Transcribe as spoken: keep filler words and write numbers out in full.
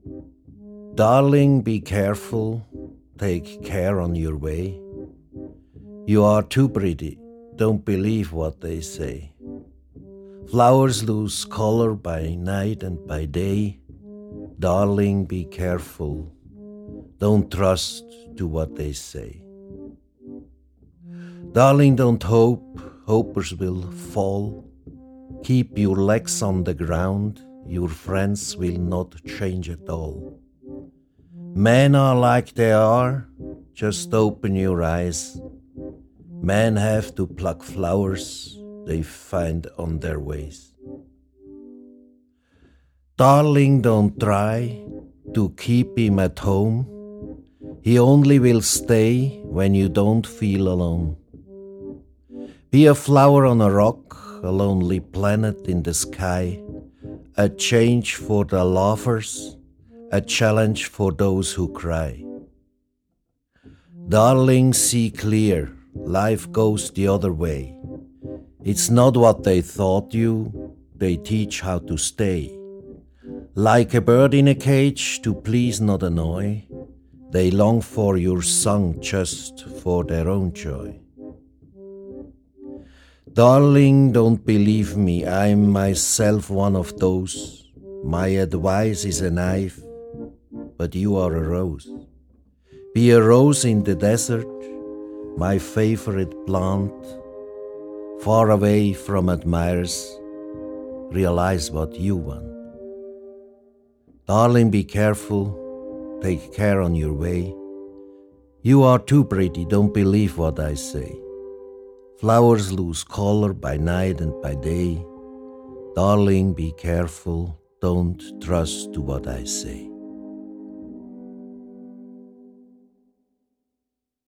Darling, be careful, take care on your way. You are too pretty, don't believe what they say. Flowers lose color by night and by day. Darling, be careful, don't trust to what they say. Darling, don't hope, hopers will fall. Keep your legs on the ground, your friends will not change at all. Men are like they are, just open your eyes. Men have to pluck flowers they find on their ways. Darling, don't try to keep him at home. He only will stay when you don't feel alone. Be a flower on a rock, a lonely planet in the sky, a change for the laughers, a challenge for those who cry. Darling, see clear, life goes the other way. It's not what they thought you, they teach how to stay. Like a bird in a cage, to please not annoy, they long for your song just for their own joy. Darling, don't believe me, I'm myself one of those. My advice is a knife, but you are a rose. Be a rose in the desert, my favorite plant. Far away from admirers, realize what you want. Darling, be careful, take care on your way. You are too pretty, don't believe what I say. Flowers lose color by night and by day. Darling, be careful, don't trust to what I say.